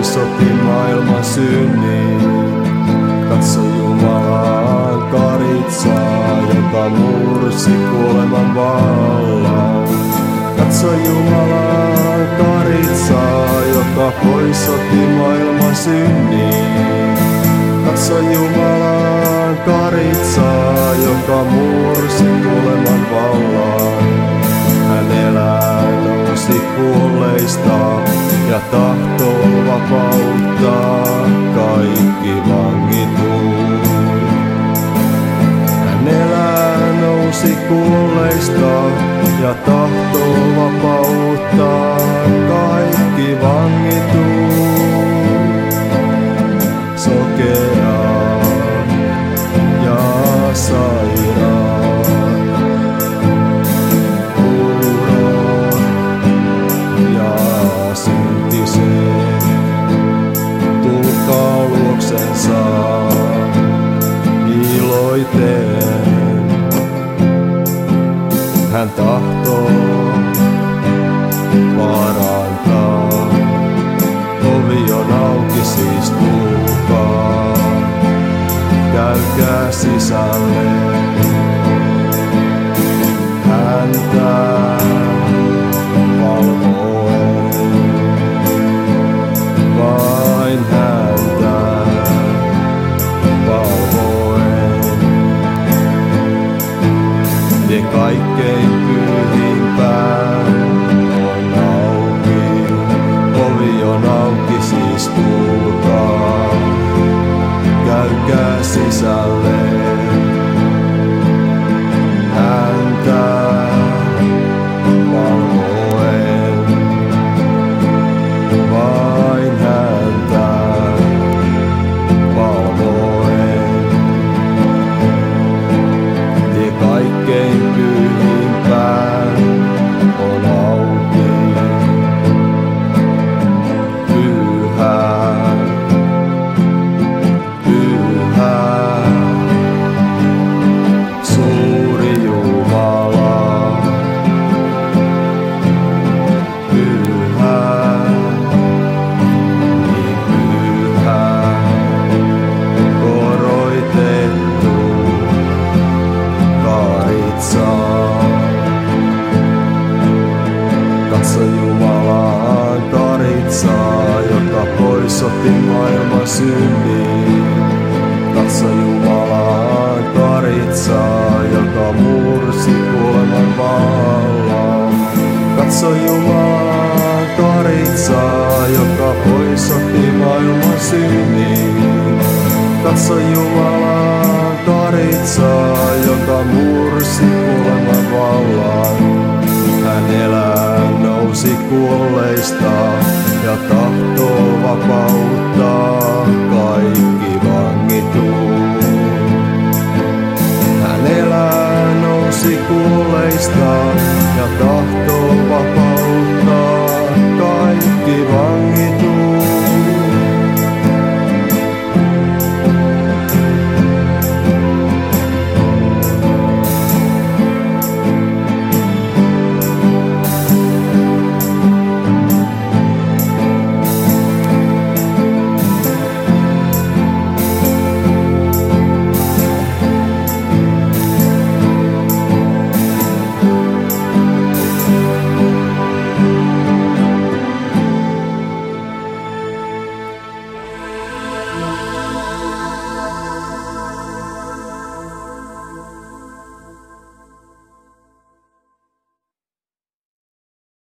poisotti maailman synnin. Katso Jumalan karitsaa, joka mursi kuoleman vallan. Katso Jumalan karitsaa, joka poisotti maailman synnin. Katso Jumalan karitsaa, joka mursi kuoleman vallan. Hän elää, nousi kuolleista ja tahtoo vapauttaa kaikki vangitut. Hän elää, nousi kuolleista ja tahtoo vapauttaa kaikki vangitut. Sokea ja sairaan, kuuron ja syntisen, tulkaa luoksensa iloiten. Hän tahtoo parantaa, ovi on auki, siis tulkaa, käykää sisälle. Häntä valvoen, vain häntä valvoen. Tie kaikkein pyhimpään on auki, ovi on auki, siis tulkaa, käykää sisälle. Häntä valvoen, vain häntä valvoen. Tie kaikkein pyhimpään on auki. Pyhä, pyhä, suuri Jumala. Pyhä, niin pyhä, koroitettu karitsa. Katso Jumalan karitsaa, joka poisotti maailman synnin. Katso Jumalan karitsaa, joka mursi kuoleman vallan. Katso Jumalan karitsaa, joka poisotti maailman synnin. Katso Jumalan karitsaa, joka mursi kuoleman vallan. Hän elää, nousi kuolleista ja tahtoo vapauttaa kaikki vangitut. Hän elää, nousi kuolleista ja tahtoo vapauttaa kaikki vangitut.